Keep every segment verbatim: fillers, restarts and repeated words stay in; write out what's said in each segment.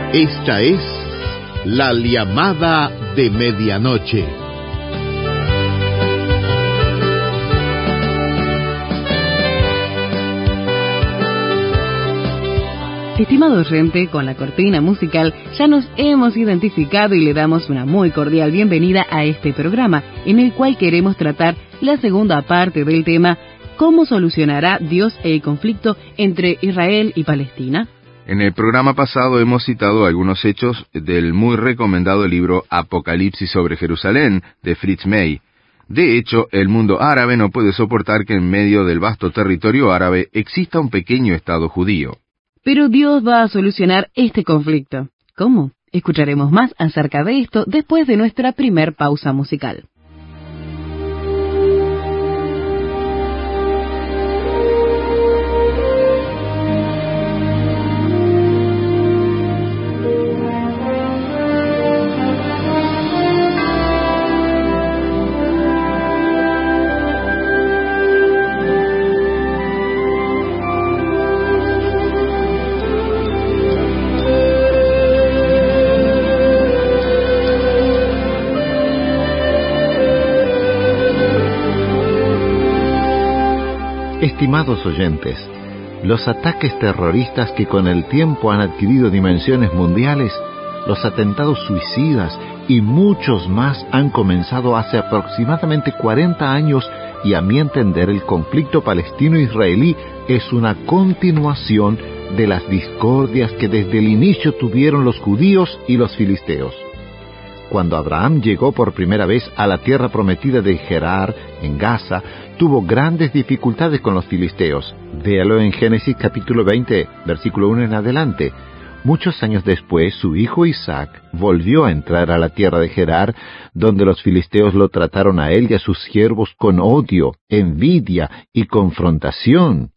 Esta es la llamada de medianoche. Estimado oyente, con la cortina musical ya nos hemos identificado y le damos una muy cordial bienvenida a este programa, en el cual queremos tratar la segunda parte del tema ¿cómo solucionará Dios el conflicto entre Israel y Palestina? En el programa pasado hemos citado algunos hechos del muy recomendado libro Apocalipsis sobre Jerusalén, de Fritz May. De hecho, el mundo árabe no puede soportar que en medio del vasto territorio árabe exista un pequeño estado judío. Pero Dios va a solucionar este conflicto. ¿Cómo? Escucharemos más acerca de esto después de nuestra primer pausa musical. Estimados oyentes, los ataques terroristas que con el tiempo han adquirido dimensiones mundiales, los atentados suicidas y muchos más han comenzado hace aproximadamente cuarenta años y a mi entender el conflicto palestino-israelí es una continuación de las discordias que desde el inicio tuvieron los judíos y los filisteos. Cuando Abraham llegó por primera vez a la tierra prometida de Gerar, en Gaza, tuvo grandes dificultades con los filisteos. Véalo en Génesis capítulo veinte, versículo uno en adelante. Muchos años después, su hijo Isaac volvió a entrar a la tierra de Gerar, donde los filisteos lo trataron a él y a sus siervos con odio, envidia y confrontación.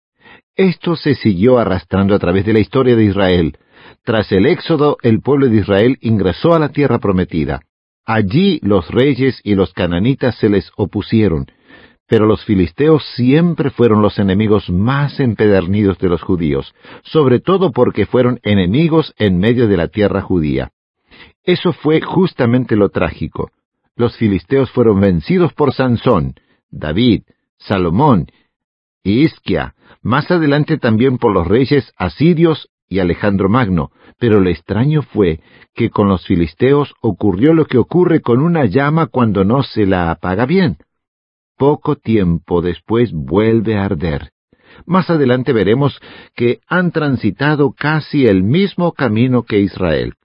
Esto se siguió arrastrando a través de la historia de Israel. Tras el éxodo, el pueblo de Israel ingresó a la tierra prometida. Allí los reyes y los cananitas se les opusieron, pero los filisteos siempre fueron los enemigos más empedernidos de los judíos, sobre todo porque fueron enemigos en medio de la tierra judía. Eso fue justamente lo trágico. Los filisteos fueron vencidos por Sansón, David, Salomón y Hisquia, más adelante también por los reyes asirios y Alejandro Magno, pero lo extraño fue que con los filisteos ocurrió lo que ocurre con una llama cuando no se la apaga bien. Poco tiempo después vuelve a arder. Más adelante veremos que han transitado casi el mismo camino que Israel.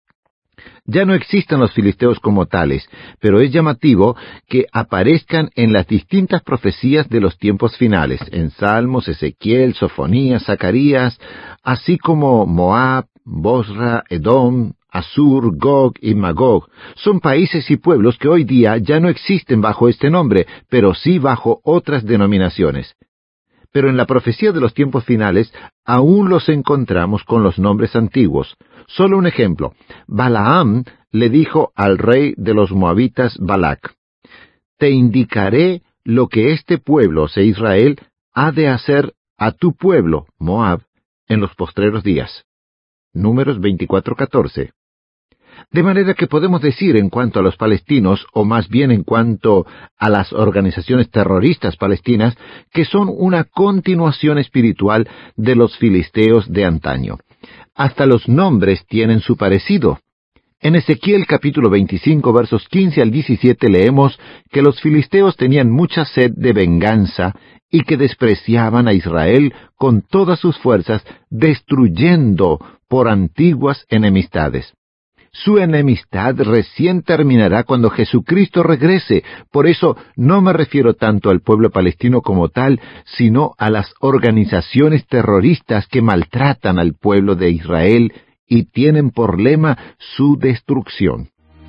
Ya no existen los filisteos como tales, pero es llamativo que aparezcan en las distintas profecías de los tiempos finales, en Salmos, Ezequiel, Sofonías, Zacarías, así como Moab, Bosra, Edom, Asur, Gog y Magog. Son países y pueblos que hoy día ya no existen bajo este nombre, pero sí bajo otras denominaciones. Pero en la profecía de los tiempos finales aún los encontramos con los nombres antiguos. Solo un ejemplo. Balaam le dijo al rey de los moabitas Balac: «Te indicaré lo que este pueblo, o sea Israel, ha de hacer a tu pueblo, Moab, en los postreros días». Números veinticuatro catorce. De manera que podemos decir en cuanto a los palestinos, o más bien en cuanto a las organizaciones terroristas palestinas, que son una continuación espiritual de los filisteos de antaño. Hasta los nombres tienen su parecido. En Ezequiel capítulo veinticinco, versos quince al diecisiete leemos que los filisteos tenían mucha sed de venganza y que despreciaban a Israel con todas sus fuerzas, destruyendo por antiguas enemistades. Su enemistad recién terminará cuando Jesucristo regrese. Por eso no me refiero tanto al pueblo palestino como tal, sino a las organizaciones terroristas que maltratan al pueblo de Israel y tienen por lema su destrucción.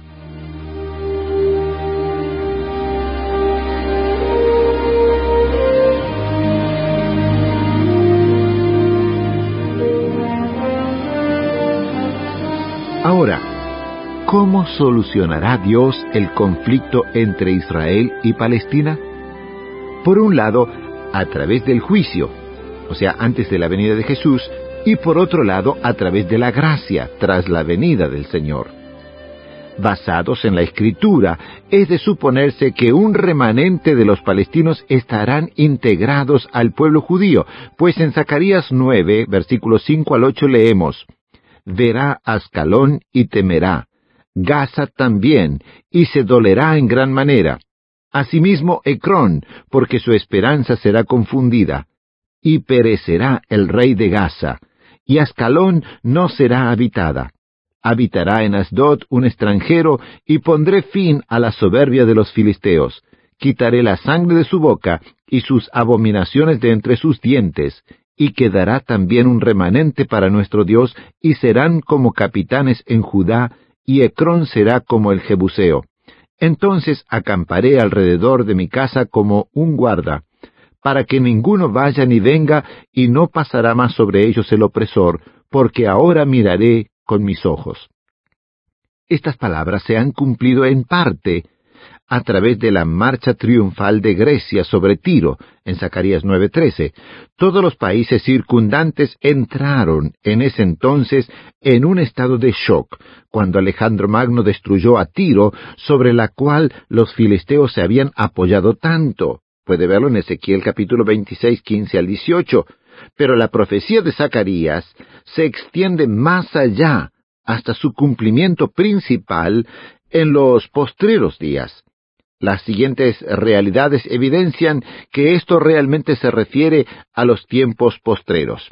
Ahora, ¿cómo solucionará Dios el conflicto entre Israel y Palestina? Por un lado, a través del juicio, o sea, antes de la venida de Jesús, y por otro lado a través de la gracia, tras la venida del Señor. Basados en la Escritura, es de suponerse que un remanente de los palestinos estarán integrados al pueblo judío, pues en Zacarías nueve, versículos cinco al ocho leemos: «Verá Ascalón y temerá, Gaza también, y se dolerá en gran manera. Asimismo Ecrón, porque su esperanza será confundida. Y perecerá el rey de Gaza, y Ascalón no será habitada. Habitará en Asdod un extranjero, y pondré fin a la soberbia de los filisteos. Quitaré la sangre de su boca, y sus abominaciones de entre sus dientes, y quedará también un remanente para nuestro Dios, y serán como capitanes en Judá, y Ecrón será como el Jebuseo. Entonces acamparé alrededor de mi casa como un guarda, para que ninguno vaya ni venga, y no pasará más sobre ellos el opresor, porque ahora miraré con mis ojos». Estas palabras se han cumplido en parte a través de la marcha triunfal de Grecia sobre Tiro, en Zacarías nueve trece. Todos los países circundantes entraron en ese entonces en un estado de shock, cuando Alejandro Magno destruyó a Tiro, sobre la cual los filisteos se habían apoyado tanto. Puede verlo en Ezequiel capítulo veintiséis, quince al dieciocho. Pero la profecía de Zacarías se extiende más allá, hasta su cumplimiento principal en los postreros días. Las siguientes realidades evidencian que esto realmente se refiere a los tiempos postreros.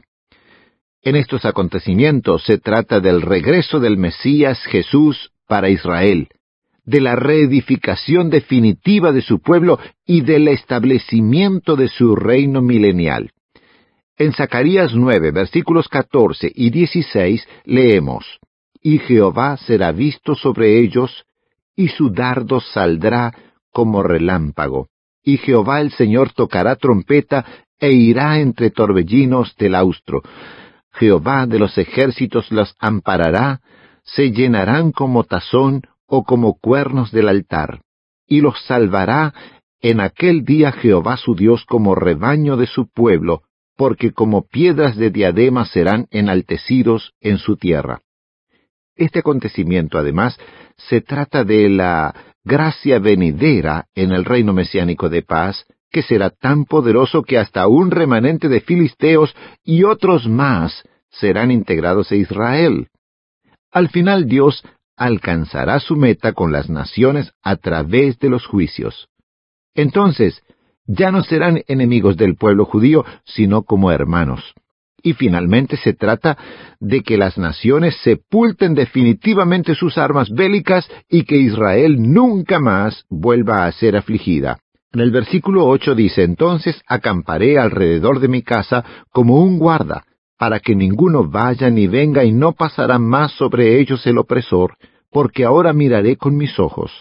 En estos acontecimientos se trata del regreso del Mesías Jesús para Israel, de la reedificación definitiva de su pueblo y del establecimiento de su reino milenial. En Zacarías nueve, versículos catorce y dieciséis, leemos: «Y Jehová será visto sobre ellos, y su dardo saldrá como relámpago. Y Jehová el Señor tocará trompeta, e irá entre torbellinos del austro. Jehová de los ejércitos los amparará, se llenarán como tazón o como cuernos del altar. Y los salvará en aquel día Jehová su Dios como rebaño de su pueblo, porque como piedras de diadema serán enaltecidos en su tierra». Este acontecimiento, además, se trata de la gracia venidera en el reino mesiánico de paz, que será tan poderoso que hasta un remanente de filisteos y otros más serán integrados a Israel. Al final Dios alcanzará su meta con las naciones a través de los juicios. Entonces, ya no serán enemigos del pueblo judío, sino como hermanos. Y finalmente se trata de que las naciones sepulten definitivamente sus armas bélicas y que Israel nunca más vuelva a ser afligida. En el versículo ocho dice: «Entonces acamparé alrededor de mi casa como un guarda, para que ninguno vaya ni venga, y no pasará más sobre ellos el opresor, porque ahora miraré con mis ojos».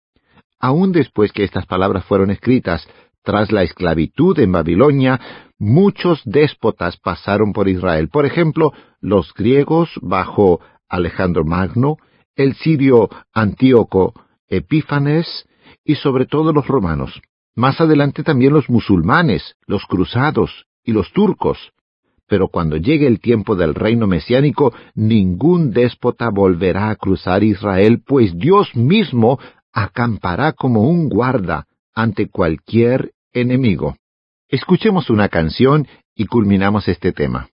Aún después que estas palabras fueron escritas, tras la esclavitud en Babilonia, muchos déspotas pasaron por Israel. Por ejemplo, los griegos bajo Alejandro Magno, el sirio Antíoco Epífanes y sobre todo los romanos. Más adelante también los musulmanes, los cruzados y los turcos. Pero cuando llegue el tiempo del reino mesiánico, ningún déspota volverá a cruzar Israel, pues Dios mismo acampará como un guarda ante cualquier enemigo. Escuchemos una canción y culminamos este tema.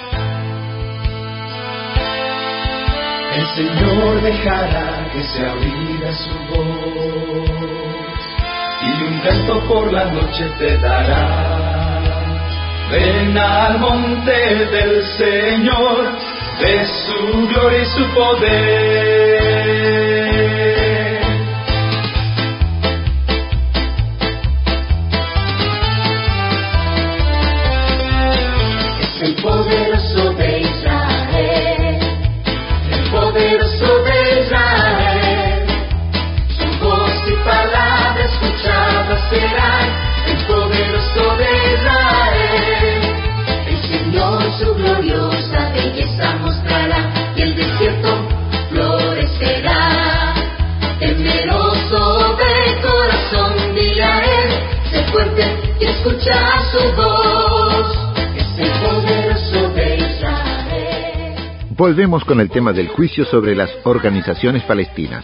El Señor dejará que se oiga su voz, y un canto por la noche te dará. Ven al monte del Señor, de su gloria y su poder. El poderoso de Israel, el poderoso de Israel, su voz y palabra escuchada serán. El poderoso de Israel, el Señor su gloriosa belleza mostrará, y el desierto florecerá. Temeroso de corazón, dile a él, sé fuerte y escucha su voz. El poderoso de Israel. Volvemos con el tema del juicio sobre las organizaciones palestinas.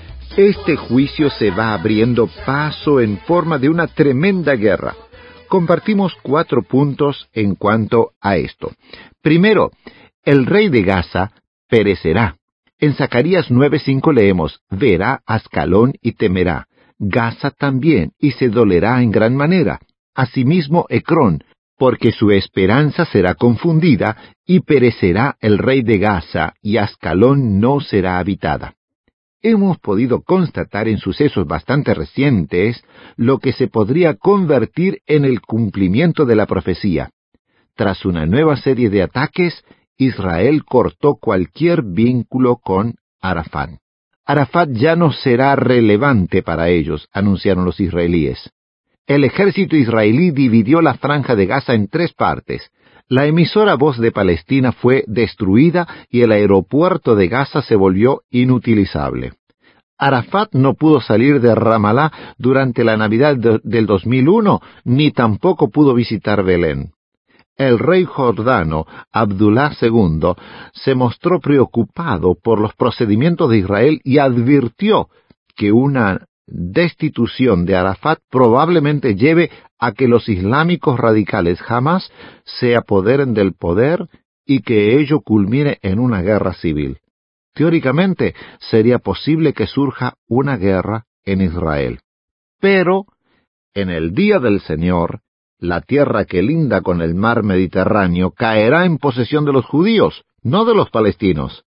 Este juicio se va abriendo paso en forma de una tremenda guerra. Compartimos cuatro puntos en cuanto a esto. Primero, el rey de Gaza perecerá. En Zacarías nueve cinco leemos, verá Ascalón y temerá, Gaza también, y se dolerá en gran manera. Asimismo Ecrón, porque su esperanza será confundida, y perecerá el rey de Gaza, y Ascalón no será habitada. Hemos podido constatar en sucesos bastante recientes lo que se podría convertir en el cumplimiento de la profecía. Tras una nueva serie de ataques, Israel cortó cualquier vínculo con Arafat. Arafat ya no será relevante para ellos, anunciaron los israelíes. El ejército israelí dividió la franja de Gaza en tres partes. La emisora Voz de Palestina fue destruida y el aeropuerto de Gaza se volvió inutilizable. Arafat no pudo salir de Ramallah durante la Navidad de, del dos mil uno, ni tampoco pudo visitar Belén. El rey jordano, Abdullah segundo, se mostró preocupado por los procedimientos de Israel y advirtió que una destitución de Arafat probablemente lleve a que los islámicos radicales jamás se apoderen del poder y que ello culmine en una guerra civil. Teóricamente, sería posible que surja una guerra en Israel. Pero, en el día del Señor, la tierra que linda con el mar Mediterráneo caerá en posesión de los judíos, no de los palestinos.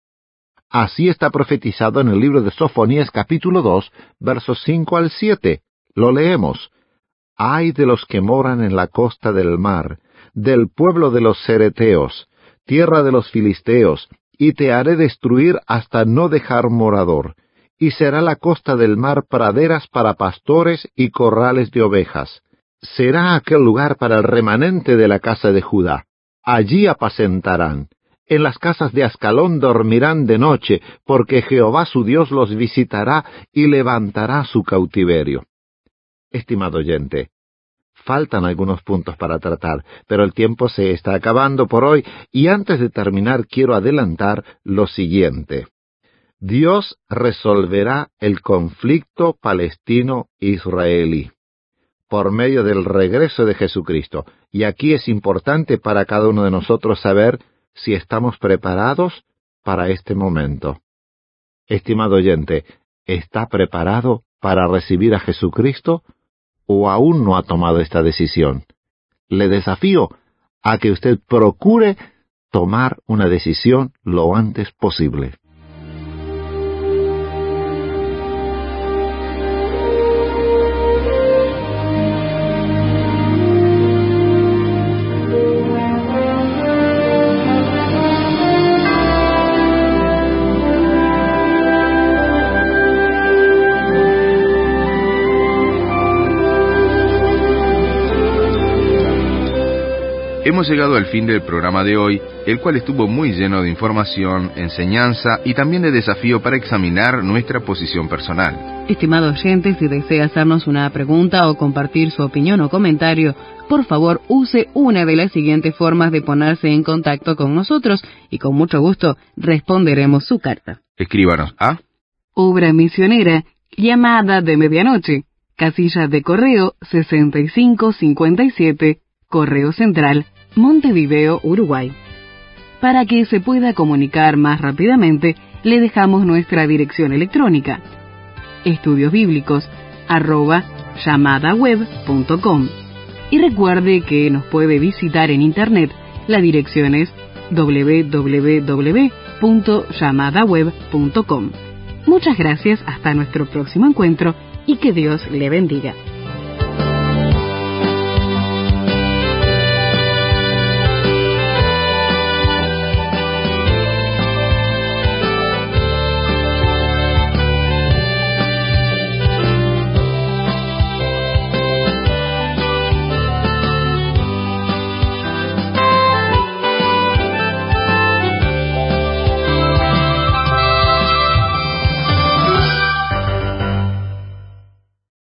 Así está profetizado en el libro de Sofonías capítulo dos, versos cinco al siete. Lo leemos. Ay de los que moran en la costa del mar, del pueblo de los cereteos, tierra de los filisteos, y te haré destruir hasta no dejar morador, y será la costa del mar praderas para pastores y corrales de ovejas. Será aquel lugar para el remanente de la casa de Judá. Allí apacentarán. En las casas de Ascalón dormirán de noche, porque Jehová su Dios los visitará y levantará su cautiverio. Estimado oyente, faltan algunos puntos para tratar, pero el tiempo se está acabando por hoy, y antes de terminar quiero adelantar lo siguiente. Dios resolverá el conflicto palestino-israelí por medio del regreso de Jesucristo. Y aquí es importante para cada uno de nosotros saber si estamos preparados para este momento. Estimado oyente, ¿está preparado para recibir a Jesucristo o aún no ha tomado esta decisión? Le desafío a que usted procure tomar una decisión lo antes posible. Hemos llegado al fin del programa de hoy, el cual estuvo muy lleno de información, enseñanza y también de desafío para examinar nuestra posición personal. Estimado oyente, si desea hacernos una pregunta o compartir su opinión o comentario, por favor use una de las siguientes formas de ponerse en contacto con nosotros y con mucho gusto responderemos su carta. Escríbanos a Obra Misionera, Llamada de Medianoche, casilla de correo sesenta y cinco cincuenta y siete, Correo Central, Montevideo, Uruguay. Para que se pueda comunicar más rápidamente, le dejamos nuestra dirección electrónica, estudiosbíblicos arroba llamadaweb punto com. Y recuerde que nos puede visitar en internet. La dirección es doble u doble u doble u punto llamadaweb punto com. Muchas gracias, hasta nuestro próximo encuentro y que Dios le bendiga.